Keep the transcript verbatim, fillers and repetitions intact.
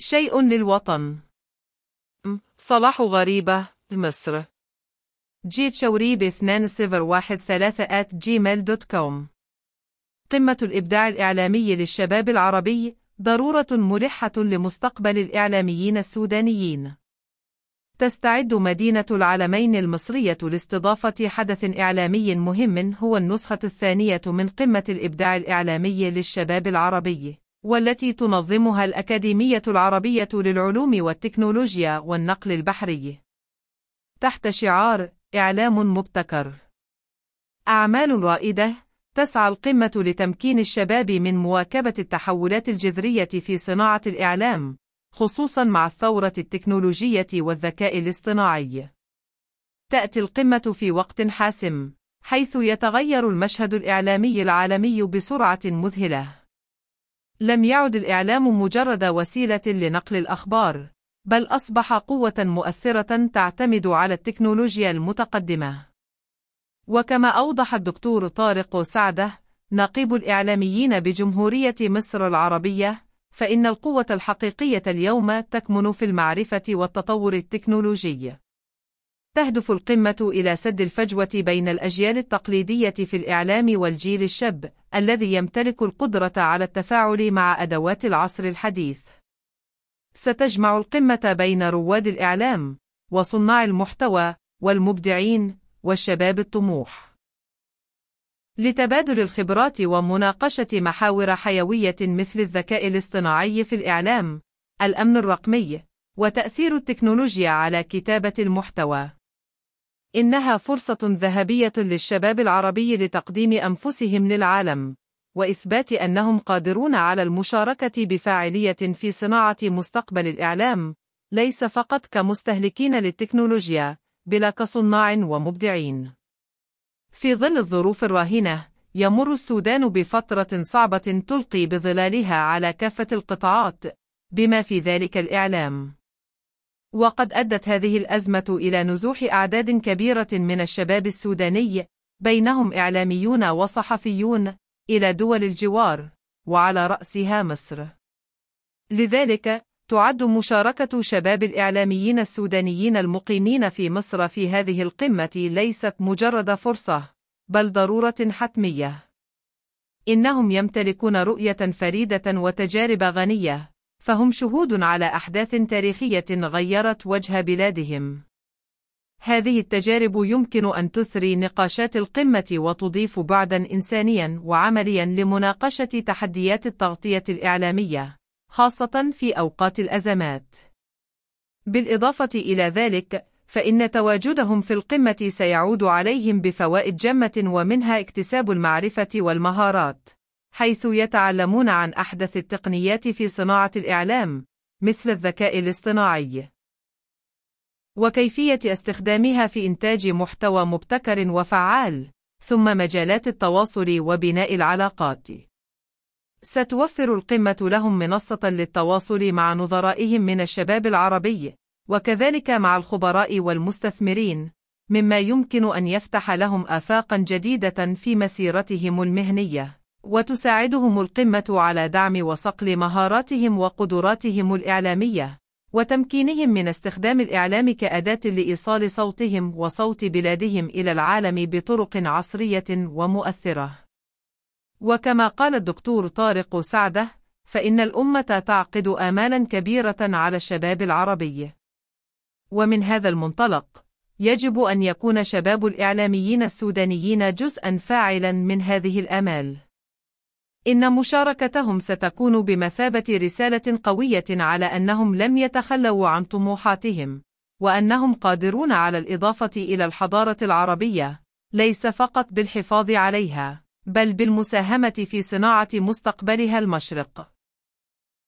شيء للوطن. صلاح غريبة، مصر. جيت شوري باثنين صفر واحد ثلاثة آت جيميل دوت كوم. قمة الإبداع الإعلامي للشباب العربي، ضرورة ملحة لمستقبل الإعلاميين السودانيين. تستعد مدينة العلمين المصرية لاستضافة حدث إعلامي مهم هو النسخة الثانية من قمة الإبداع الإعلامي للشباب العربي، والتي تنظمها الأكاديمية العربية للعلوم والتكنولوجيا والنقل البحري، تحت شعار إعلام مبتكر. أعمال رائدة تسعى القمة لتمكين الشباب من مواكبة التحولات الجذرية في صناعة الإعلام، خصوصاً مع الثورة التكنولوجية والذكاء الاصطناعي. تأتي القمة في وقت حاسم، حيث يتغير المشهد الإعلامي العالمي بسرعة مذهلة. لم يعد الإعلام مجرد وسيلة لنقل الأخبار، بل أصبح قوة مؤثرة تعتمد على التكنولوجيا المتقدمة. وكما أوضح الدكتور طارق سعدة، نقيب الإعلاميين بجمهورية مصر العربية، فإن القوة الحقيقية اليوم تكمن في المعرفة والتطور التكنولوجي. تهدف القمة إلى سد الفجوة بين الأجيال التقليدية في الإعلام والجيل الشاب، الذي يمتلك القدرة على التفاعل مع أدوات العصر الحديث. ستجمع القمة بين رواد الإعلام، وصناع المحتوى، والمبدعين، والشباب الطموح، لتبادل الخبرات ومناقشة محاور حيوية مثل الذكاء الاصطناعي في الإعلام، الأمن الرقمي، وتأثير التكنولوجيا على كتابة المحتوى. إنها فرصة ذهبية للشباب العربي لتقديم أنفسهم للعالم، وإثبات أنهم قادرون على المشاركة بفاعلية في صناعة مستقبل الإعلام، ليس فقط كمستهلكين للتكنولوجيا، بل كصناع ومبدعين. في ظل الظروف الراهنة، يمر السودان بفترة صعبة تلقي بظلالها على كافة القطاعات، بما في ذلك الإعلام. وقد أدت هذه الأزمة إلى نزوح أعداد كبيرة من الشباب السوداني، بينهم إعلاميون وصحفيون، إلى دول الجوار، وعلى رأسها مصر. لذلك، تعد مشاركة شباب الإعلاميين السودانيين المقيمين في مصر في هذه القمة ليست مجرد فرصة، بل ضرورة حتمية. إنهم يمتلكون رؤية فريدة وتجارب غنية، فهم شهود على أحداث تاريخية غيرت وجه بلادهم. هذه التجارب يمكن أن تثري نقاشات القمة وتضيف بعداً إنسانياً وعملياً لمناقشة تحديات التغطية الإعلامية، خاصة في أوقات الأزمات. بالإضافة إلى ذلك، فإن تواجدهم في القمة سيعود عليهم بفوائد جمة، ومنها اكتساب المعرفة والمهارات، حيث يتعلمون عن أحدث التقنيات في صناعة الإعلام، مثل الذكاء الاصطناعي، وكيفية استخدامها في إنتاج محتوى مبتكر وفعال، ثم مجالات التواصل وبناء العلاقات. ستوفر القمة لهم منصة للتواصل مع نظرائهم من الشباب العربي، وكذلك مع الخبراء والمستثمرين، مما يمكن أن يفتح لهم آفاقا جديدة في مسيرتهم المهنية. وتساعدهم القمة على دعم وصقل مهاراتهم وقدراتهم الإعلامية، وتمكينهم من استخدام الإعلام كأداة لإيصال صوتهم وصوت بلادهم إلى العالم بطرق عصرية ومؤثرة. وكما قال الدكتور طارق سعدة، فإن الأمة تعقد آمالا كبيرة على الشباب العربي. ومن هذا المنطلق، يجب أن يكون شباب الإعلاميين السودانيين جزءا فاعلا من هذه الآمال. إن مشاركتهم ستكون بمثابة رسالة قوية على أنهم لم يتخلوا عن طموحاتهم، وأنهم قادرون على الإضافة إلى الحضارة العربية، ليس فقط بالحفاظ عليها، بل بالمساهمة في صناعة مستقبلها المشرق.